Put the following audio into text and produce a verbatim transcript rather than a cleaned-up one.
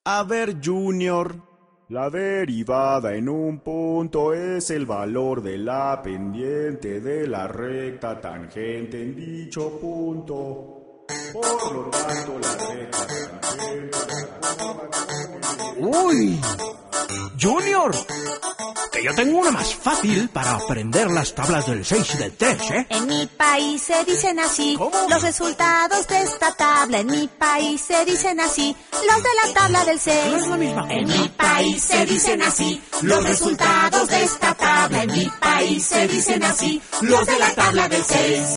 A ver, Junior. La derivada en un punto es el valor de la pendiente de la recta tangente en dicho punto. Por lo tanto, la recta tangente... ¡Uy! ¡Junior! Que yo tengo una más fácil para aprender las tablas del seis y del tres, ¿eh? En mi país se dicen así. ¿Cómo? Los resultados de esta tabla. En mi país se dicen así. Los de la tabla del seis. No es la misma. En mi país se dicen así. Los resultados de esta tabla. En mi país se dicen así. Los de la tabla del seis.